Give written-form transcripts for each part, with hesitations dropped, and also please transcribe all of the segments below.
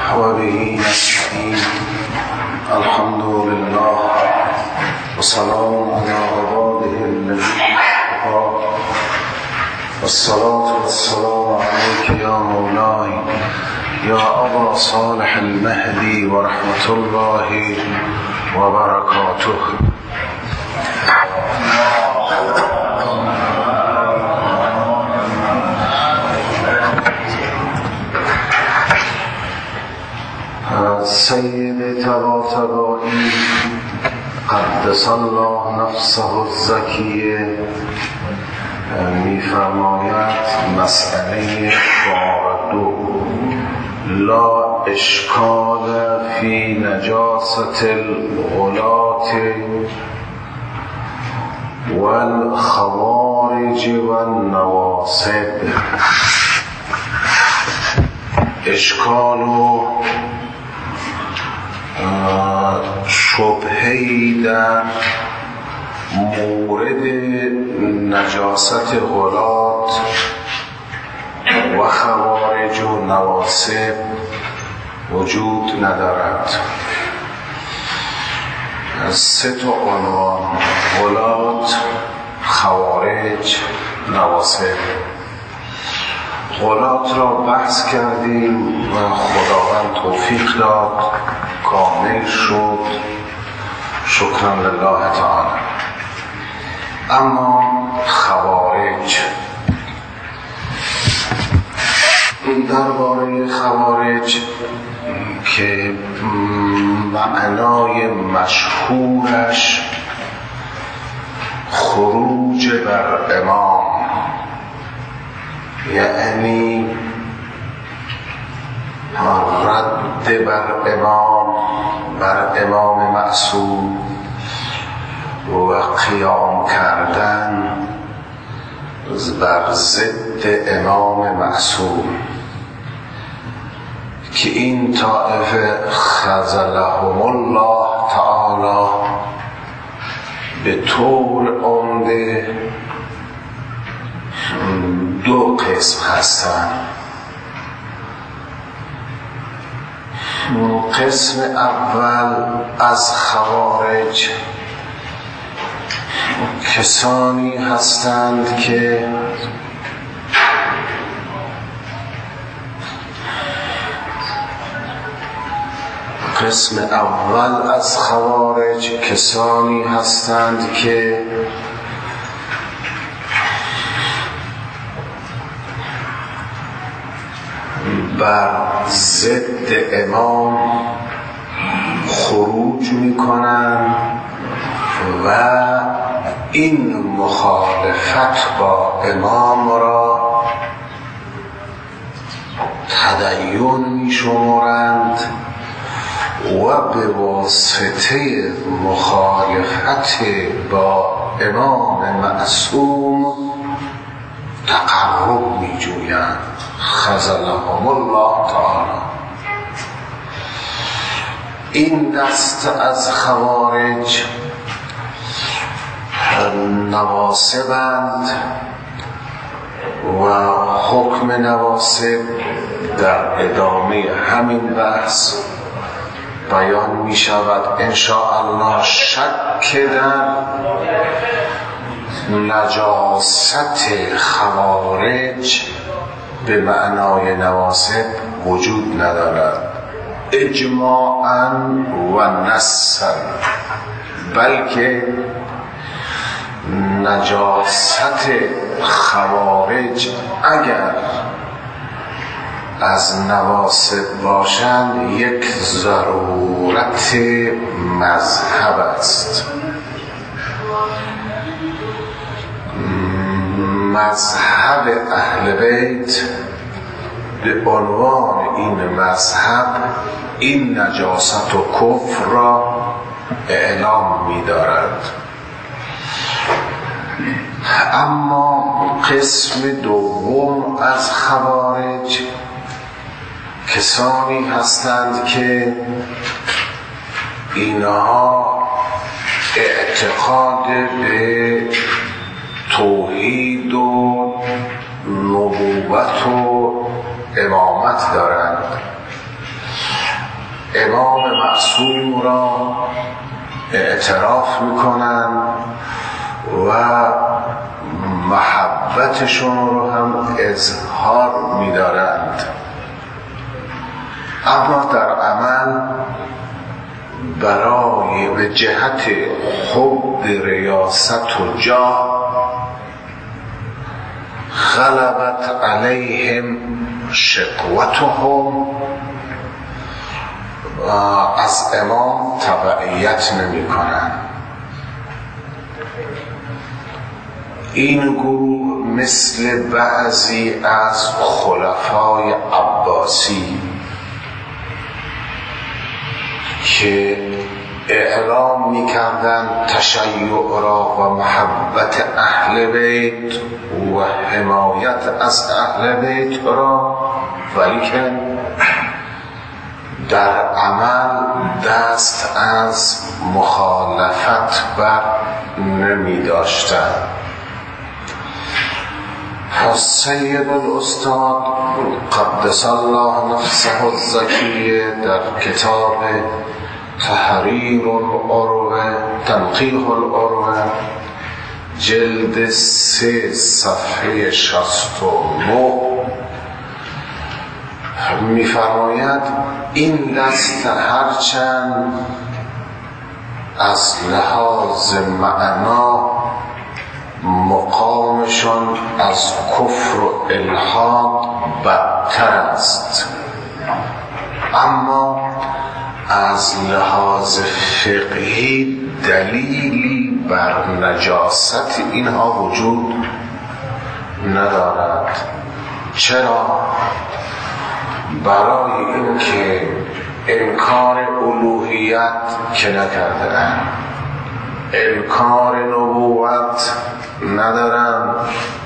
و به نستعین. الحمد لله و سلام علی عباده الذین اصطفی و الصلاة و السلام علیک یا مولای یا ابا صالح المهدی و رحمت الله و برکاته. سید طباطبایی قدس الله نفسه الزکیه می‌فرماید مسئله 42 لا اشکال فی نجاست الغلاة والخوارج والنواصب. اشکال و شبهه‌ای در مورد نجاست غلات و خوارج و نواصب وجود ندارد. از 3 عنوان: غلات، خوارج، نواصب. غلات را بحث کردیم و خداوند توفیق داد، کامل شد، شکرا لله تعالی. اما خوارج، درباره خوارج که معنای مشهورش خروج بر امام، یعنی رد بر امام معصوم و قیام کردن بر ضد امام معصوم، که این طائفه خذلهم الله تعالی به طور عمده 2 قسم هستند. قسم اول از خوارج کسانی هستند که بر ضد امام خروج میکنند و این مخالفت با امام را تدین میشمارند و به واسطه مخالفت با امام معصوم تقرب میجویند. خذلهم الله تعالی. این دست از خوارج نواصبند و حکم نواصب در ادامه همین بحث بیان می شود ان شاء الله. شک در نجاست خوارج به معنای نواصب وجود ندارد اجماعاً و نصاً، بلکه نجاست خوارج اگر از نواصب باشند یک ضرورت مذهب است. مذهب اهل بیت به عنوان این مذهب این نجاست و کفر را اعلام می دارد. اما قسم دوم از خوارج کسانی هستند که اینها اعتقاد به توحید و نبوت و امامت دارند امام معصوم را اعتراف میکنن و محبتشون رو هم اظهار میدارند، اما در عمل برای به جهت حب ریاست و جاه غلبت علیهم شقوتهم و از امام تبعیت نمی کنند. این گروه مثل بعضی از خلفای عباسی که اعلام می‌کردند تشیع را و محبت اهل بیت و حمایت از اهل بیت را، ولیکن در عمل دست از مخالفت بر نمی داشتند. سید الاستاد قدس الله نفسه الزکیه در کتاب تحریر العروه تنقیح العروه جلد 3 صفحه 69 می‌فرماید این دست هرچند از لحاظ معنا مقامشان از کفر و الحاد بدتر است، اما از لحاظ فقهی دلیلی بر نجاست اینها وجود ندارد. چرا؟ برای اینکه انکار الوهیت که نکردند، انکار نبوت ندارند،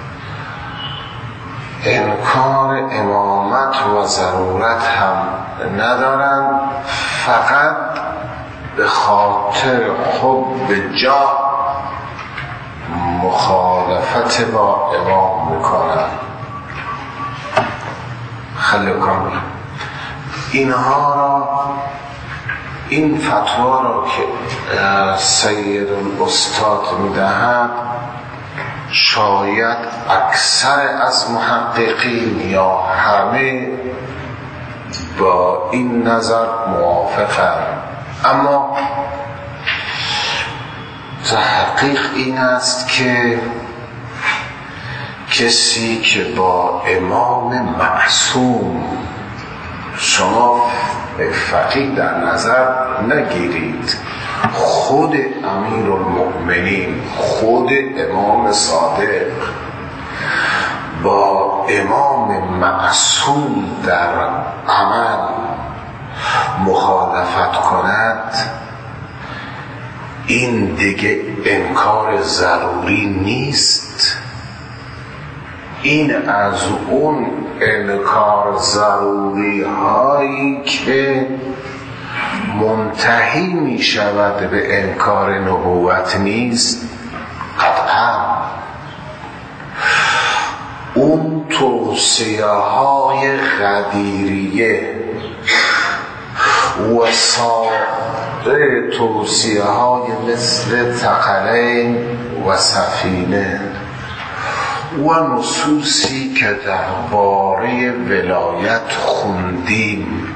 انکار امامت و ضرورت هم ندارند، فقط به خاطر حب جاه مخالفت با امام میکنند. خیلی کامل اینها را، این فتوا را که سید الاستاد میدهد شاید اکثر از محققین یا همه با این نظر موافقند، اما تحقیق این است که کسی که با امام معصوم، شما فقیه در نظر نگیرید، خود امیرالمؤمنین، خود امام صادق با امام معصوم در عمل مخالفت کند، این دیگه انکار ضروری نیست. این از اون انکار ضروری هایی که منتهی می شود به انکار نبوت نیست. قطعا اون توصیه های غدیریه و سایر توصیه های مثل ثقلین و سفینه و نصوصی که درباره ولایت خوندیم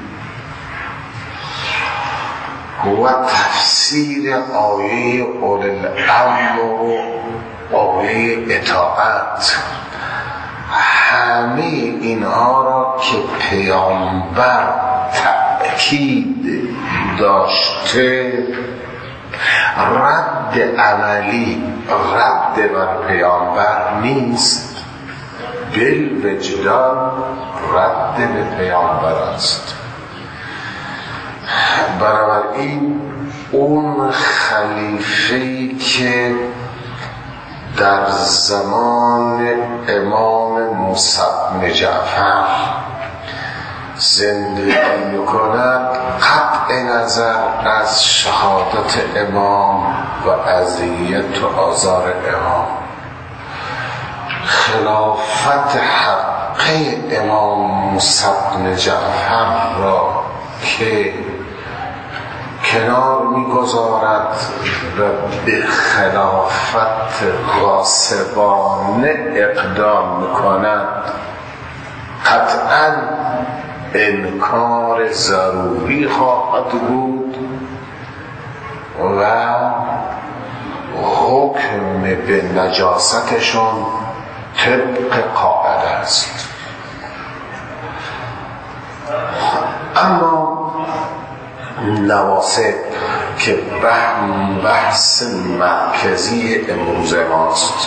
و تفسیر آیه اولی الامر و آیه اطاعت، همه اینها را که پیامبر تأکید داشته، رد عملی، رد بر پیامبر نیست، بالوجدان رد به پیامبر است. بنابراین اون خلیفه‌ای که در زمان امام موسی بن جعفر زندگی میکند، قطع نظر از شهادت امام و اذیت و آزار امام، خلافت حقه امام موسی بن جعفر را که کنار می‌گذارد و به خلافت غاصبانه اقدام می‌کند، قطعاً انکار ضروری خواهد بود و حکم به نجاستشون طبق قاعده است. اما نواسب که بحث مرکزی امروز ماست،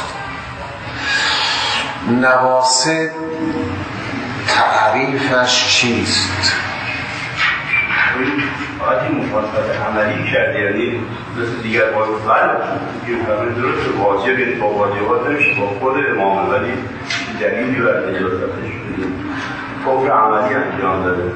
نواسب تعریفش چیست؟ آتی مفاصلت عملی کرده، یعنی مثل دیگر باید که همه درست واجب با واجبات نمیشه با خود امام، ولی دلیلی بر نجاستش کفر عملی انجام داده.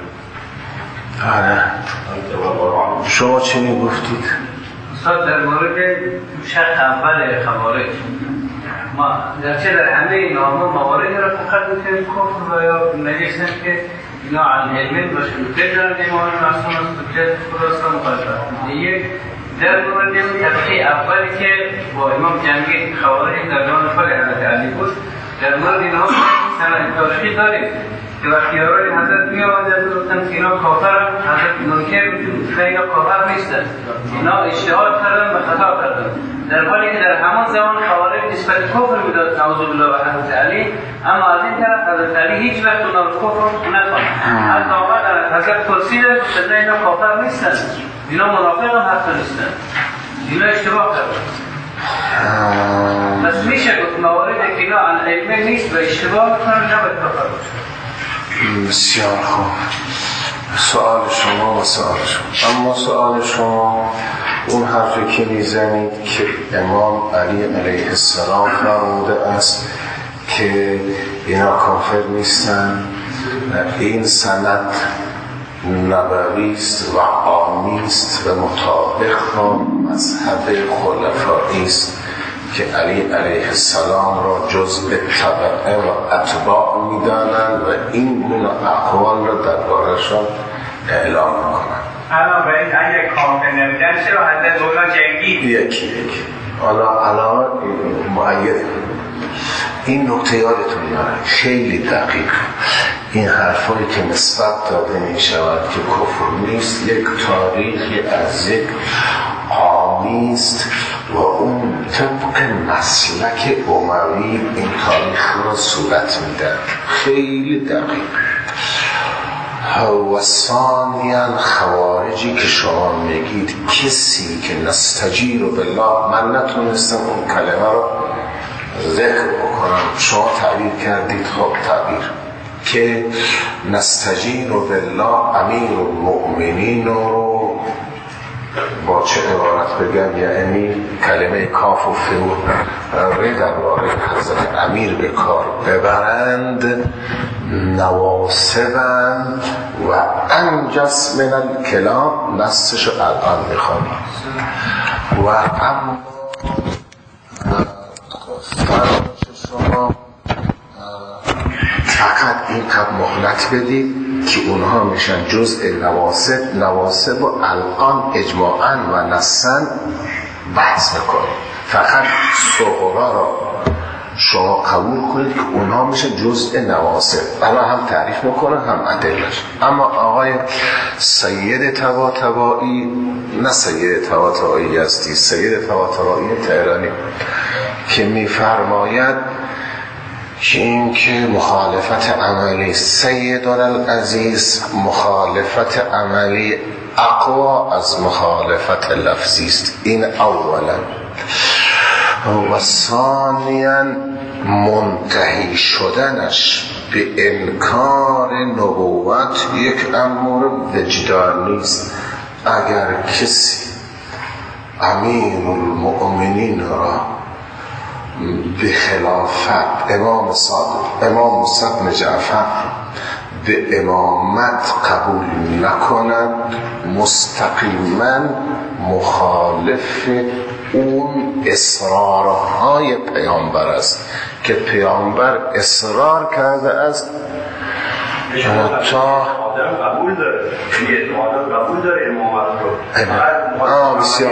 شما چی میگفتید؟ استاد در مورد شرط اول خوارج، ما درچه در همه اینا مواردی را فقط میتونیم کفر و یا نجس هست که اینا عن علم باشه بگرد امام معصوم است که خلاص مخالفت. یک در مورد طبقه اولی که با امام جنگی خوارج در زمان خود حضرت علی بود، در مورد اینا سند تاریخی داریم که وقتی آقای حضرت می آمدن گفتن که اینا کافرن، حضرت منکر میگن اینا کافر نیستن، اینا اجتهاد کردن و خطا کردن، در حالی که در همان زمان خوارج نسبت کفر میداد نعوذ بالله و حضرت علی، اما از این طرف حضرت علی هیچ وقت اونا رو کفر نخواند. حتی آمدن حضرت پرسیدن که اینا کافر نیستن، اینا منافق هم حتی نیستن، اینا اشتباه کردن. پس میشه گفت مواردی که اینا عن علم نیست و اشتباه میکنن نباید کافر باشه. بسیار خوب، سوال شما و سوال شما. اما سوال شما اون حرفی که میزنید که امام علی علیه السلام فرموده است که اینا کافر نیستن، این سند نبوی است و عامی است و مطابق با مذهب خلفایی است که علی علیه السلام را جزء تبعه و اتباع می‌دانند و این گونه اقوال را درباره‌شان اعلام می‌کنند. الان به این اگه کافر نمیدن چرا حضرت مولا جنگی؟ یکی حالا معید این نکته یادتون میاد، خیلی دقیق این حرفایی که نسبت داده می شود که کفر نیست یک تاریخی از یک عامی است و اون طبق مسلک اموی این تاریخ را صورت میده، خیلی دقیق. و ثانیاً خوارجی که شما میگید کسی که نستجیر بالله، من نتونستم اون کلمه رو ذکر بکنم، شما تعبیر کردید. خب تعبیر که نستجیر بالله امیر المؤمنین رو با چه عبارت بگم، یعنی کلمه کاف و فیور در باره حضرت امیر به کار ببرند، نواسبند و انجس من الکلام، نستشو الان میخوانیم. و اما شما فقط این قبل مهلت بدید که اونها میشن جزء نواسب و الان اجماعاً و نصاً بحث میکنید. فقط صغرا را شما قبول کنید که اونها میشن جزء نواسب، الان هم تعریف میکنن هم ادلش. اما آقای سید طباطبایی، نه سید طباطبایی یزدی، سید طباطبایی تهرانی که میفرماید که این که مخالفت عملی سیدنا العزیز، مخالفت عملی اقوا از مخالفت لفظی است. این اولا. و ثانیاً منتهی شدنش به انکار نبوت یک امر وجدانی است. اگر کسی امیر المؤمنین را به خلافت امام صدق بن جعفر به امامت قبول نکند، مستقیما مخالف اون اصرارهای پیامبر است که پیامبر اصرار کرده است تا قبول داره، یعنی اعتقادات قبول داره امامت رو. بسیار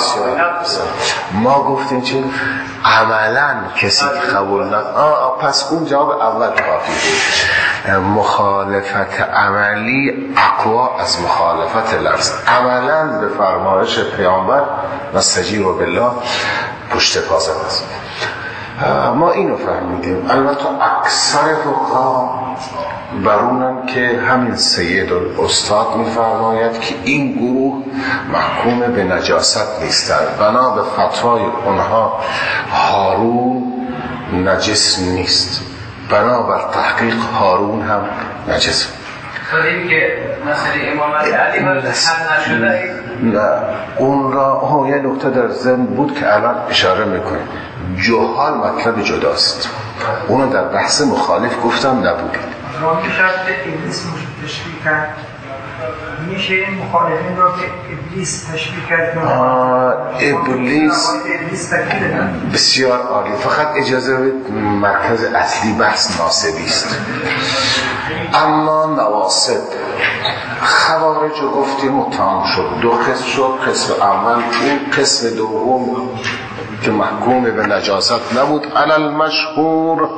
ما گفتیم چه عملا کسی که قبول پس اون جواب اول کافی بود. مخالفت عملی اقوا از مخالفت لفظ. عملا به فرمایش پیامبر نستجیب بالله پشت پا زده است. ما اینو فهمیدیم. البته اکثر فقها برونن که همین سید الاستاد میفرماید که این گروه محکوم به نجاست نیستند، بنا به فتوای اونها هارون نجس نیست، بنابر تحقیق هارون هم نجس. این که مسئله امامت علی حل نشده نه اون را یه نکته در ذهن بود که الان اشاره میکنیم. جهال مطلب جداست، اونو در بحث مخالف گفتم نبودید. رامی شرط ابلیس تشبیه کرد، میشه این مخالفین را به ابلیس تشبیه کرد؟ ابلیس بسیار عالی. فقط اجازه بدید، مرکز اصلی بحث ناسبی است. اما نواسب خوارج رو گفتیم و تمام شد. دو قسم شد. قسم اول این، قسم دوم که محکوم به نجاست نبود علل مشهور،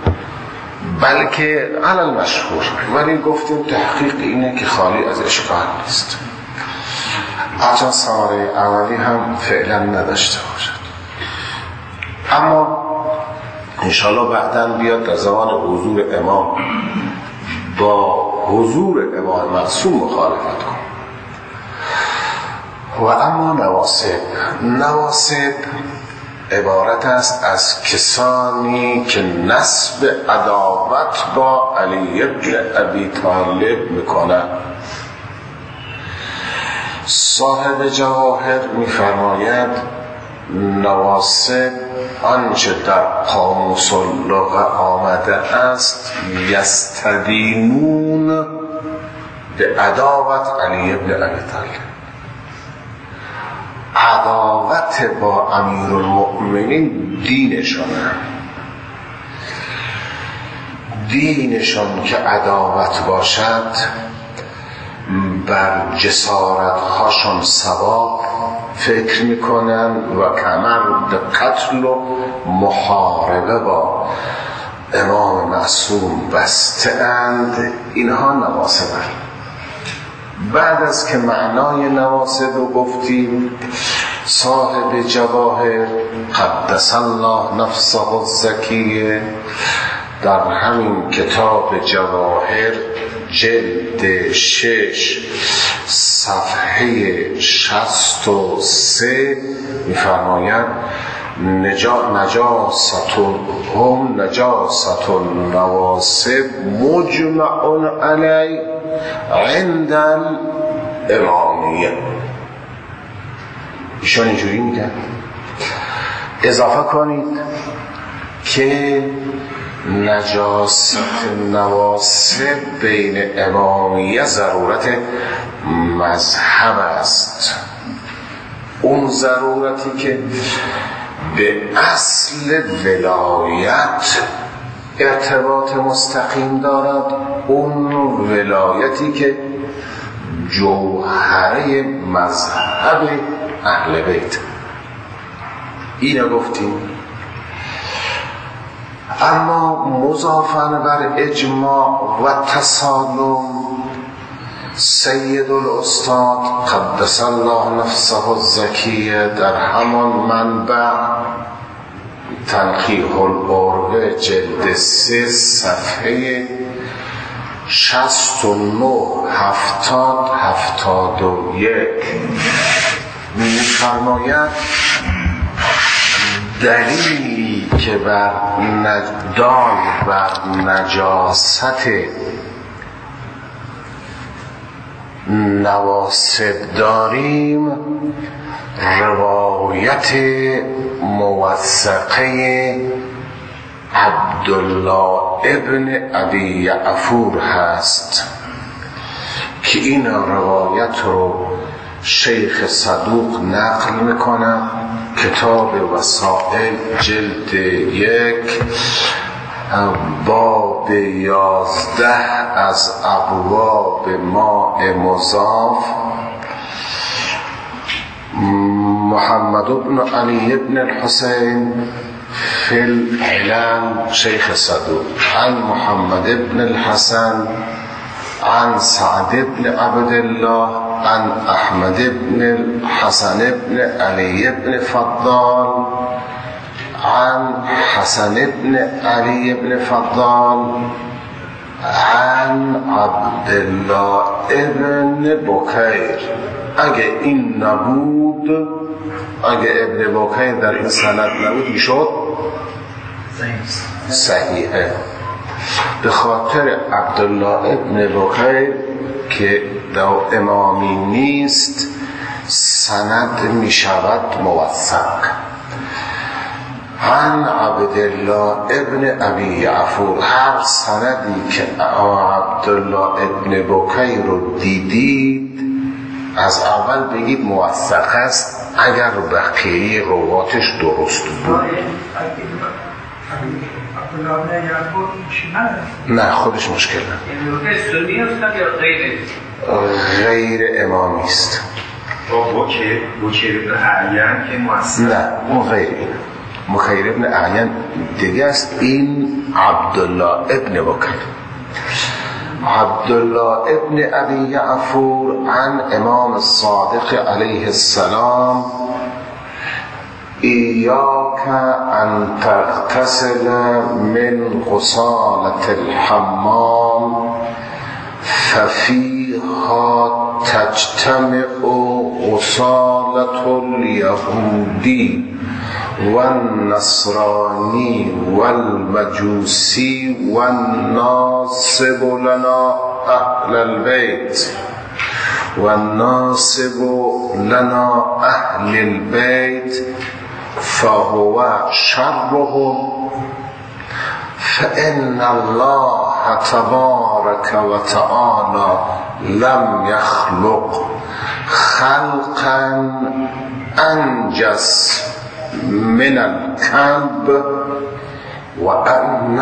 بلکه علل مشهور، ولی گفتیم تحقیق اینه که خالی از اشکال نیست، اصلا ثمره عملی هم فعلا نداشته باشد. اما انشاءالله بعداً بیاد در زمان حضور امام با حضور امام معصوم مخالفت کن. و اما نواسب عبارت است از کسانی که نسب عداوت با علی ابن ابی طالب میکنند. صاحب جواهر میفرماید نواسب آنچه در قاموس اللغه آمده است یستدینون به عداوت علی ابن ابی طالب. عداوت با امیرالمؤمنین دینشان که عداوت باشد بر جسارت هاشون ثواب فکر میکنن و کمر قتل و محاربه با امام معصوم بسته اند. اینها نواسبند. بعد از که معنای نواسب رو گفتیم، صاحب جواهر قدس الله نفسه الزکیه در همین کتاب جواهر جلد 6 صفحه 63 میفرماید نجاست النواسب مجمع علی عند الامامیه. ایشان اینجوری میگن. اضافه کنید که نجاست نواسب بین امامیه ضرورت مذهب است، اون ضرورتی که به اصل ولایت ارتباط مستقیم دارد، اون ولایتی که جوهره مذهب اهل بیت. اینو گفتیم. اما مضافاً بر اجماع و تسالم، سید الاستاد قدس الله نفسه الزکیه در همان منبع تنقیح العروه جلد 3 صفحه 69 71 می‌فرماید دلیلی که بر نجاست نواسب داریم روایت موثقه عبدالله ابن ابی یعفور هست که این روایت رو شیخ صدوق نقل میکنه. کتاب وسائل جلد 1 باب 11 از ابواب ماء مضاف. محمد بن علی بن الحسین فی العلل شیخ صدوق، عن محمد بن الحسن عن سعد بن عبد الله عن احمد بن الحسن بن علی بن فضال عن حسن بن علی بن فضال عن عبدالله ابن بکیر. اگه این نبود، اگه ابن بکیر در این سند نبود میشد صحیحه. به خاطر عبدالله ابن بکیر که امامی نیست سند میشود موثق. عن عبدالله ابن ابی عفور، هر سندی که عبدالله ابن بکیر رو دیدید از اول بگید موثق است اگر بقیه رواتش درست بود. نه خودش مشکل غیر امامی است. بکیر ابن اعین که موثق، نه اون غیر اینه. بکیر ابن اعین دیگه است، این عبدالله ابن بکیر. عبدالله ابن ابی عفور عن امام الصادق علیه السلام ایاک ان تغتسل من غسالة الحمام ففیها تجتمع غسالة الیهودی والنصرانی والمجوسی والناصب لنا اهل البيت والناصب لنا اهل البيت فهو شرهم فإن الله تبارك وتعالى لم يخلق خلقا أنجس من الكلب وأن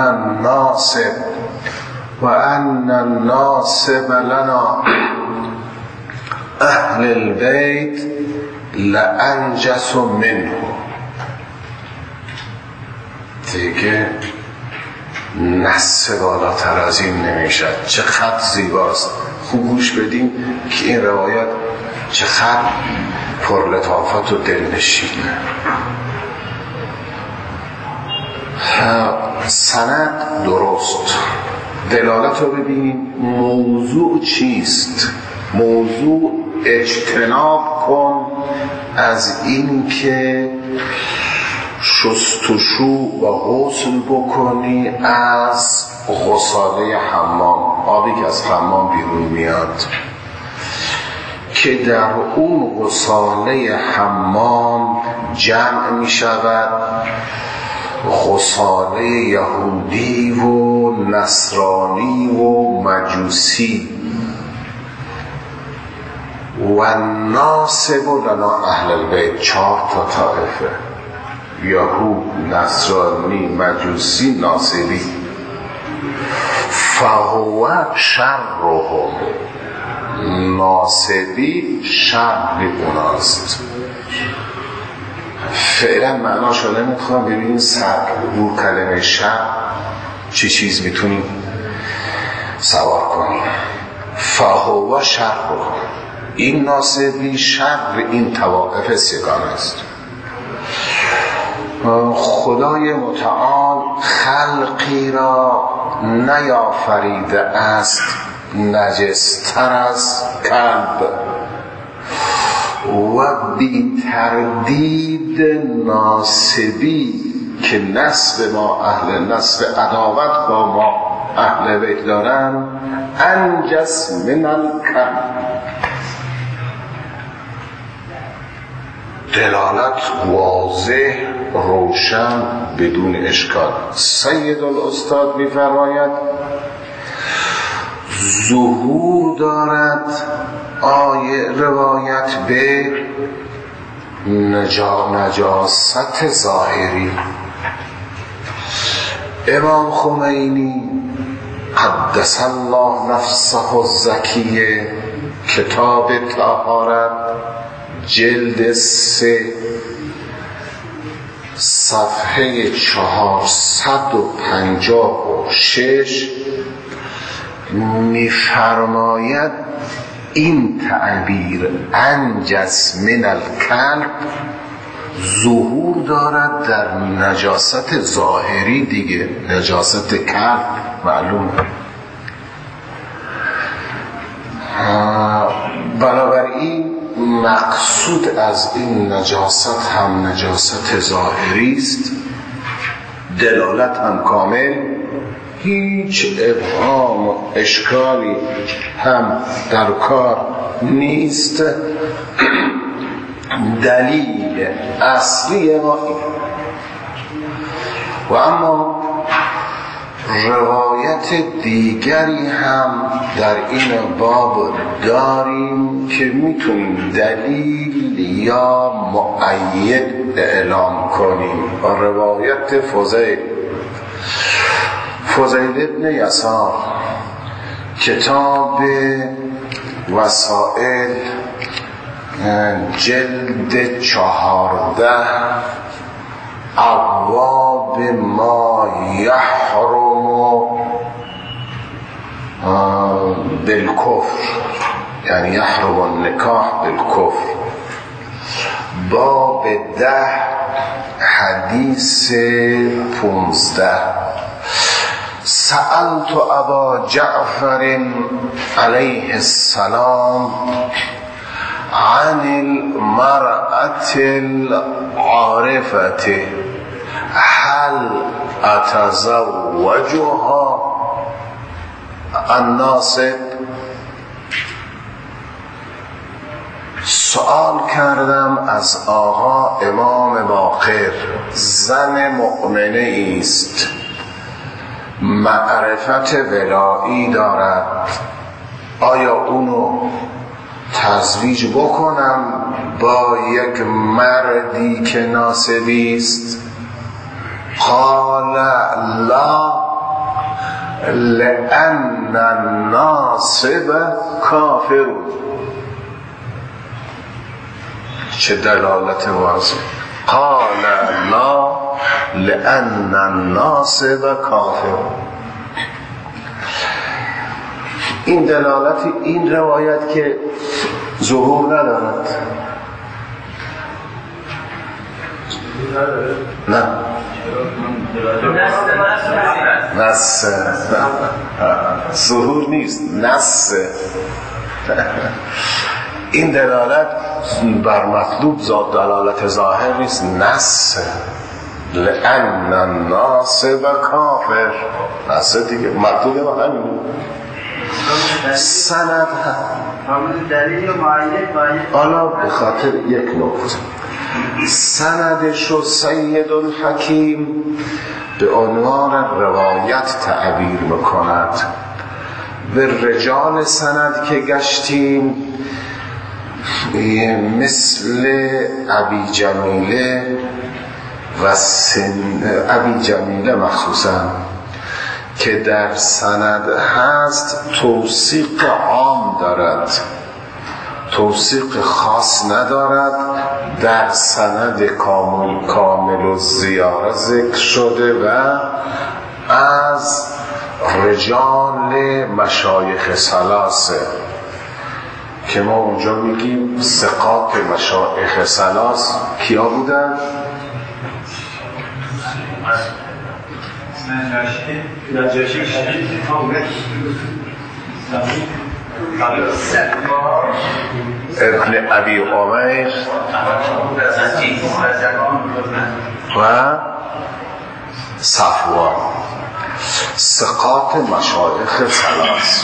الناصب لنا أهل البيت لأنجس منه. دیگه نص بالاتر از این نمیشد. چه خط زیباست. خوب گوش بدیم که این روایت چه خط پرلطافت و دلنشینه. سند درست، دلالت رو ببینیم. موضوع چیست؟ موضوع اجتناب کن از این که شستشو و غسل بکنی از غساله حمام، آبی که از حمام بیرون میاد، که در اون غساله حمام جمع می شود غساله یهودی و نصرانی و مجوسی. و ناصب لنا اهل البیت، 4 طایفه: یهود، نصرانی، مجوسی، ناصری. فهو شرهم، ناصبی شر اوناست. فعلا معناشو نمیخوام ببینیم بور کلمه شر چی چیز میتونیم سوار کنیم. فهو شرهم، این ناصبی شر این طوائف سگان است. خدای متعال خلقی را نیافریده است نجستر از کلب و بی تردید ناصبی که نسب ما اهل نسب عداوت با ما اهل بیت دارن انجس من الکلب. دلالت واضح، روشن، بدون اشکال. سید الاستاد می‌فرماید ظهور دارد آیه روایت به نجاست ظاهری. امام خمینی قدس الله نفسه الزکیه، کتاب طهارت، جلد 3 صفحه 456 می‌فرماید این تعبیر انجس من الکلب ظهور دارد در نجاست ظاهری دیگه، نجاست کلب معلومه. بنابراین مقصود از این نجاست هم نجاست ظاهری است، دلالت هم کامل، هیچ ابهام و اشکالی هم در کار نیست. دلیل اصلی ما این. و اما روایت دیگری هم در این باب داریم که میتونیم دلیل یا مؤید اعلام کنیم. و روایت فضیل ابن یسار، کتاب وسائل، جلد 14 ابواب ما یحرم بالکفر، یعنی یحرم النکاح بالکفر، باب 10 حدیث 15. سألت ابا جعفر علیه السلام عن المرأة العارفة هل اتزوجها الناصب. سوال کردم از آقا امام باقر، زن مؤمنه است، معرفت ولایی دارد، آیا اونو تزویج بکنم با یک مردی که ناصبی است؟ قال لا لأن الناصب کافر. چه دلالت واضح. قال لا لأن الناصب کافر. این دلالت این روایت که ظهور ندارد. نه نص ظهور نیست، نص. این دلالت بر مطلوب ذات دلالت ظاهر نیست، نص. لأن الناصب کافر، نص دیگه مطلوب ما همین. سند حالا به خاطر یک نکته، سندش رو سید الحکیم به عنوان روایت تعبیر میکند. به رجال سند که گشتیم مثل ابی جمیله و ابی جمیله مخصوصا که در سند هست توثیق عام دارد، توثیق خاص ندارد. در سند کامل و زیاره ذکر شده و از رجال مشایخ ثلاثه که ما اونجا میگیم ثقات مشایخ ثلاث کیا بودن؟ ابن ابی عمیر و صفوان، ثقات مشایخ ثلاث.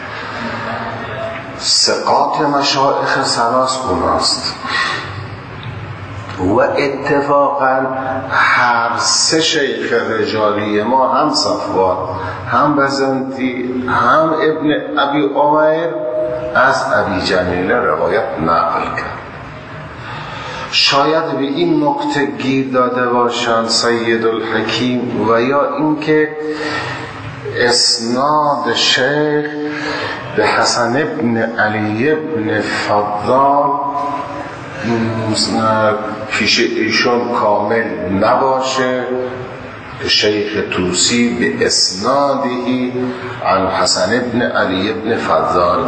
ثقات مشایخ ثلاث اوناست و اتفاقا هر سه شیخ رجالی ما، هم صفوان، هم بزنتی، هم ابن ابی عمیر، از ابی جمیله روایت نقل کرد. شاید به این نکته گیر داده باشند سید الحکیم و یا اینکه اسناد شیخ به حسن ابن علی ابن فضال پیش ایشون کامل نباشه. شیخ توسی به اسنادی عن حسن ابن علی ابن فضال،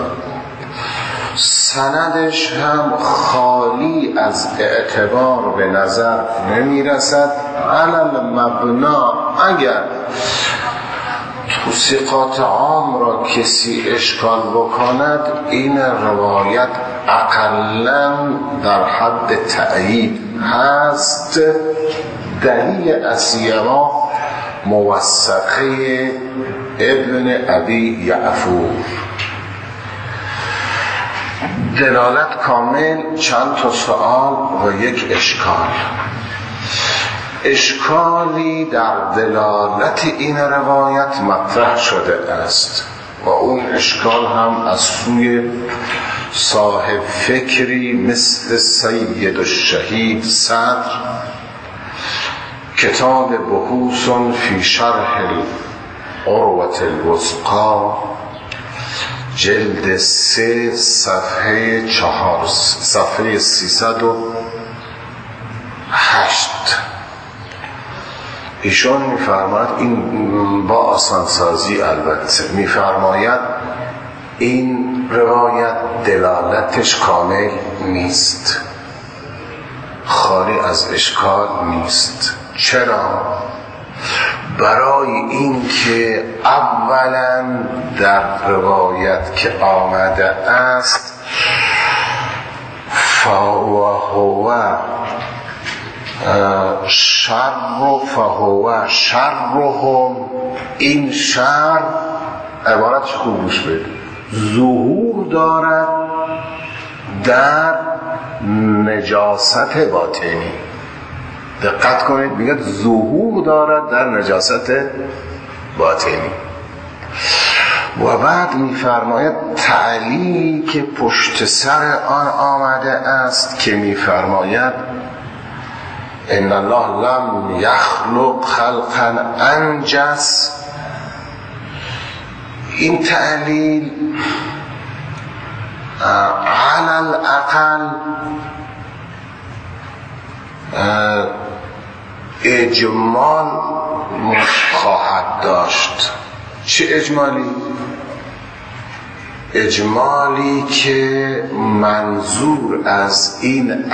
سندش هم خالی از اعتبار به نظر نمی رسد. علل مبنا اگر توثیقات عام را کسی اشکال بکند، این روایت اقلاً در حد تأیید هست. دلیل اسیما موثقه ابن ابی یعفور. دلالت کامل، چند تا سوال و یک اشکال. اشکالی در دلالت این روایت مطرح شده است و اون اشکال هم از سوی صاحب فکری مثل سید الشهید صدر، کتاب بحوث فی شرح العروة الوثقی، جلد 3 صفحه 308. ایشون میفرماید، این با آسانسازی البته، میفرماید این روایت دلالتش کامل نیست، خالی از اشکال نیست. چرا؟ برای این که اولا در روایت که آمده است فهو شرهم، این شر عبارت خوب گوش بدید، ظهور دارد در نجاست باطنی. دقت کنید، میگه ظهور دارد در نجاست باطنی. و بعد میفرماید تعلیلی که پشت سر آن آمده است که میفرماید ان الله لم یخلق خلقا انجس. این تعلیل علی الاقل اجمال خواهد داشت. چه اجمالی؟ اجمالی که منظور از این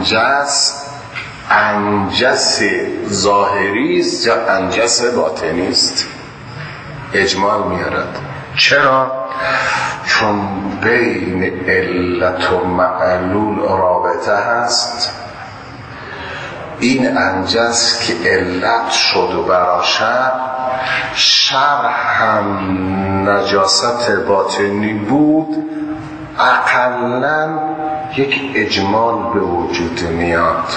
انجس ظاهری است یا انجس باطنی است. اجمال میارد. چرا؟ چون بین علت و معلول رابطه هست. این انجس که علت شد و براشد، شر هم نجاست باطنی بود، اقلاً یک اجمال به وجود میاد.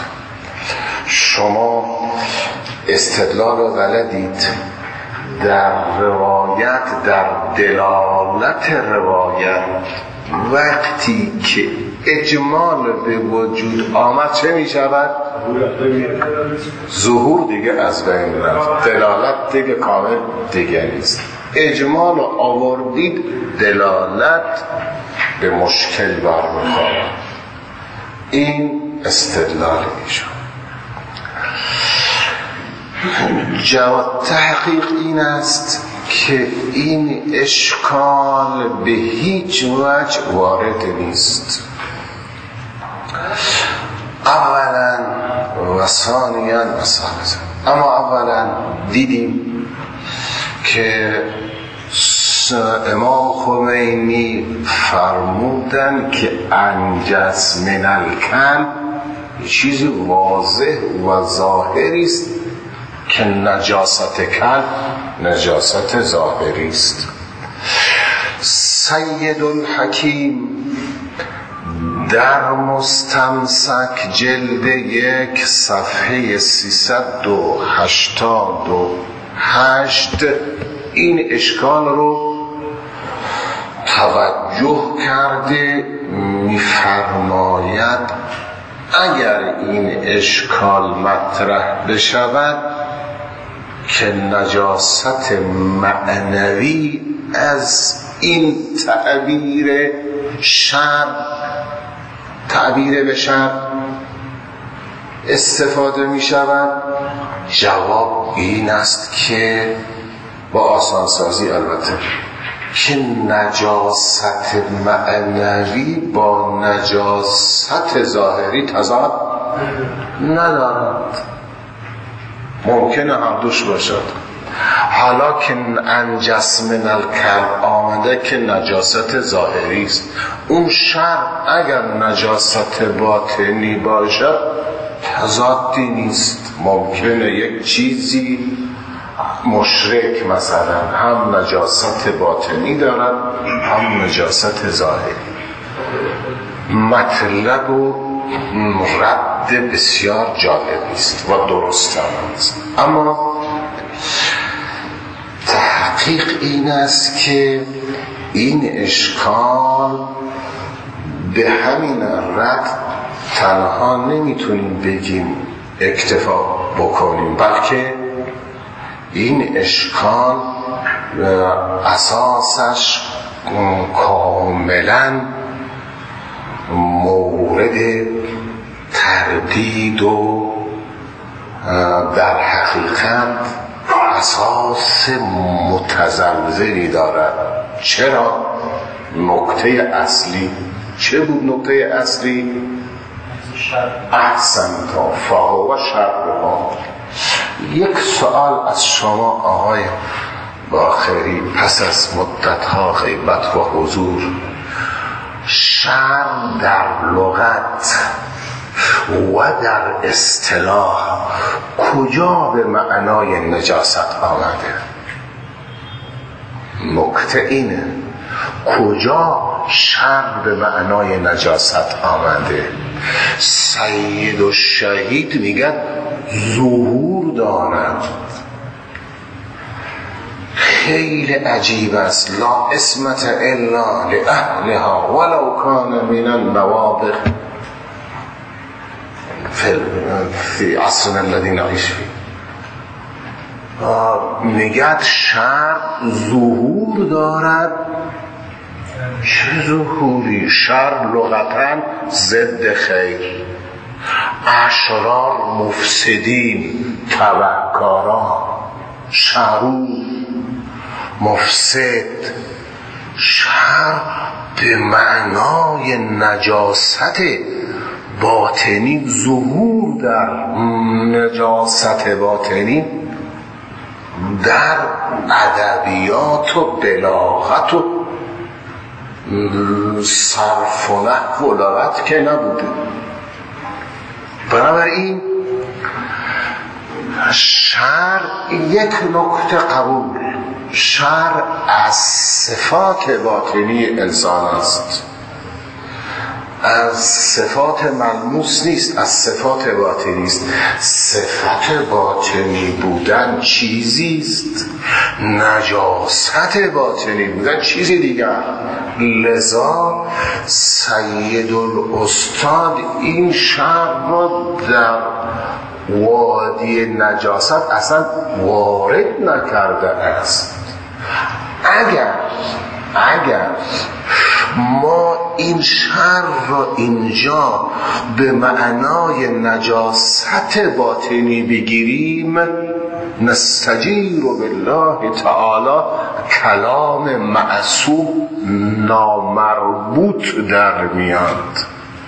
شما استدلال رو بلدید، در روایت، در دلالت روایت وقتی که اجمال به وجود آمد چه می شود؟ ظهور دیگه از بین رفت، دلالت دیگه کامل دیگه نیست. اجمال رو آوردید، دلالت به مشکل برمیخوره. این استدلال میشه. جواب تحقیق این است که این اشکال به هیچ وجه وارد نیست. اولا و ثانیا و ثالثا. اما اولا دیدیم که امام خمینی فرمودن که انجس من الکل چیز واضح و ظاهری است که نجاست کل نجاست ظاهری است. سید الحکیم در مستمسک جلد 1 صفحه 388 این اشکال رو توجه کرده، میفرماید اگر این اشکال مطرح بشود که نجاست معنوی از این تعبیر به شر استفاده می شود. جواب این است که با آسانسازی البته که نجاست معنوی با نجاست ظاهری تضاد ندارد، ممکنه هر دوش باشد. حالا که انجس من الکلب آمده که نجاست ظاهری است، اون شر اگر نجاست باطنی باشد تضادی نیست. ممکنه یک چیزی مشرک مثلا هم نجاست باطنی دارد هم نجاست ظاهری. مطلب و رد بسیار جالبی است و درست است، اما تحقیق این است که این اشکال به همین رد تنها نمیتونیم بگیم اکتفا بکنیم، بلکه این اشکال اساسش کاملا مورد تردید و در حقیقت اساس متزلزلی دارد. چرا؟ نکته اصلی چه بود؟ نکته اصلی احسن تا فهو شرها. یک سوال از شما آقای باخری پس از مدتها غیبت و حضور، شر در لغت و در اصطلاح کجا به معنای نجاست آمده؟ نکته اینه، کجا شر به معنای نجاست آمده؟ سید و شهید میگن ظهور دارد. خیلی عجیب است. لا اسمت الا لأهلها ولو کان من النوابغ فی عصرنا الذی نعیش فیه. میگد شر ظهور دارد. چه ظهوری؟ شر لغتاً ضد خیر. اشرار مفسدین، تبهکاران، شرور، مفسد. شر به معنای نجاست باطنی، ظهور در نجاست باطنی در ادبیات و بلاغت و صرف و نحو و لغت که نبوده. بنابراین شر یک نکته قبول، شر از صفات باطنی انسان است، از صفات ملموس نیست، از صفات باطنی است. صفت باطنی بودن چیزی است، نجاست باطنی بودن چیزی دیگر. لذا سید الاستاد این شر را در وادی نجاست اصلا وارد نکرده است. اگر ما این شر را اینجا به معنای نجاست باطنی بگیریم، نستجیر بالله تعالی کلام معصوم نامربوط در میاد.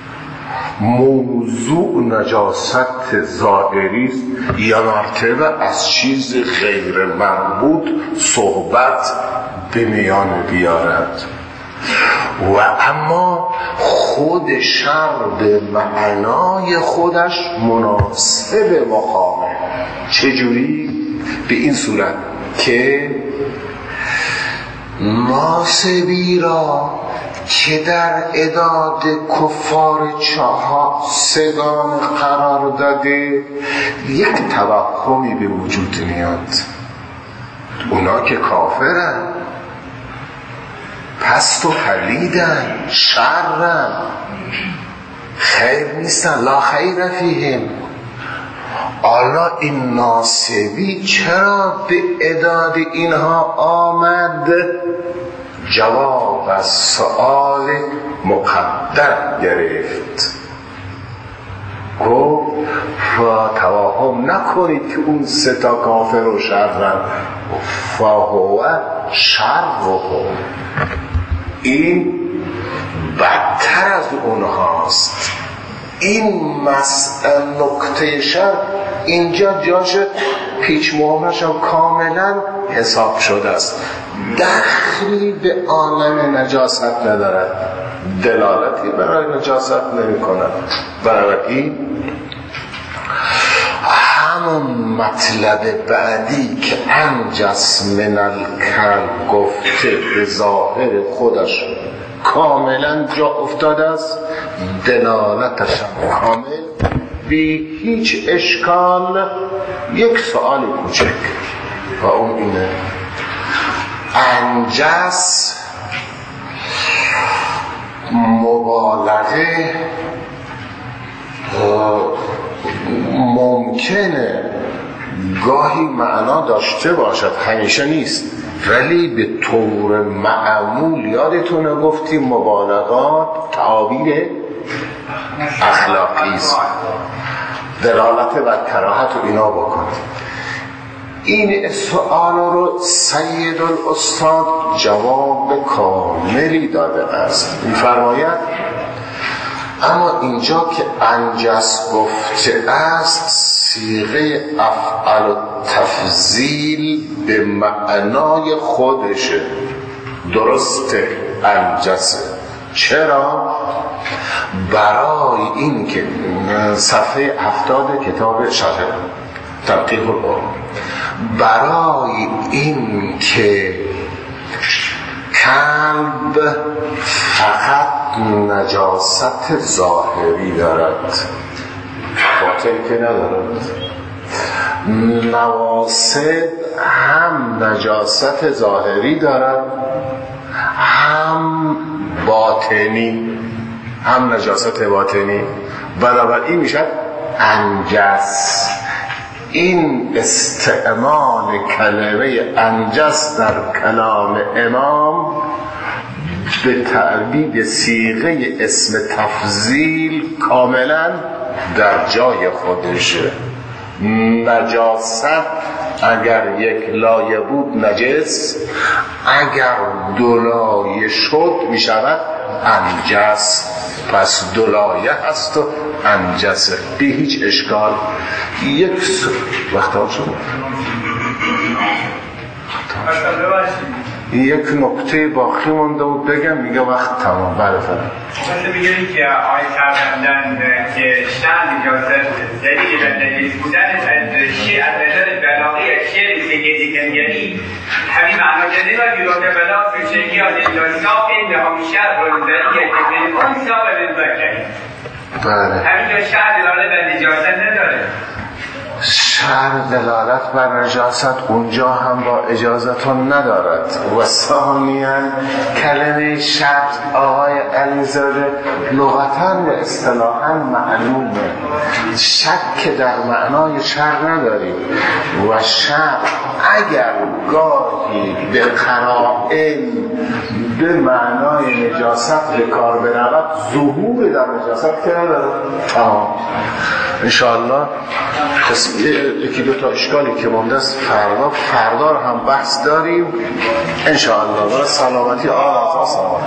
موضوع نجاست ظاهری است، یا مرتبه از چیز غیر مربوط صحبت به میان بیارد. و اما خود شر به معنای خودش مناسب مقامه. چجوری؟ به این صورت که ناصبی را که در اعداد کفار سگان قرار داده یک توهمی به وجود میاد. اونا که کافرن، پست و پلیدن، شرن، خیر نیستن، لا خیر فیهم. حالا این ناصبی چرا به اعداد اینها آمد؟ جواب از سؤال مقدر گرفت. گفت و توهم نکنید که اون 3 کافر و شرن، فهو شرهم، این بدتر از اونهاست. این مسئله نکته شر اینجا جاش پیچ مهرش هم کاملا حساب شده است، دخلی به عالم نجاست ندارد، دلالتی برای نجاست نمی کند. بنابراین همون مطلب بعدی که انجس من الکل گفته به ظاهر خودش کاملا جا افتاده است، دلالتش هم کامل، بی هیچ اشکال. یک سؤال کوچک و اون اینه، انجس مبالغه ممکنه گاهی معنا داشته باشد، همیشه نیست، ولی به طور معمول یادتونه گفتیم مبالغات تعابیر اخلاقی است، دلالت بر کراهت و اینا بکنید. این سوال رو سید الاستاد جواب کاملی داده است. می‌فرماید اما اینجا که انجس گفته است صیغه افعل تفضیل به معنای خودشه، درسته انجسه. چرا؟ برای این که صفحه 70 کتاب شرح تنقیح القرآن، برای این که کلب فقط نجاست ظاهری دارد، باطنی که ندارد. نواسب هم نجاست ظاهری دارد، هم باطنی، هم نجاست باطنی. بنابراین میشد انجس. این استعمال کلمه انجس در کلام امام به تعبیر صیغه اسم تفضیل کاملا در جای خودشه. نجاست اگر یک لایه بود نجس، اگر دو لایه شد می شود انجس. پس دو لایه هست و انجسه، بی هیچ اشکال. یک وقتا شد یک نکته باقی مونده بود بگم، میگه وقت تمام. بله فرم مثل میگه که آیه فرمودن که شأن اجازت دلیل و نجس بودن از نظر بلاغی از شعر سیدی کنگری همین معنا جدی و جلوه بلاغ سوچگی از اجازاق این همیشه رنزدری که اون سا و رنزدری. بله همینجا شأن دلاله و نجاست نداره. شرع دلالت بر نجاست اونجا هم با اجازتون ندارد. و ثانیاً کلمه شرع آقای علیزاده لغتاً و اصطلاحاً معلومه، شک در معنای شرع نداریم. و شرع اگر گاهی به قرائن به معنای نجاست به کار برود، ظهور در نجاست که نداره. انشاءالله یکی دو تا اشکالی که مونده است فردا هم بحث داریم انشاءالله. برای سلامتی آن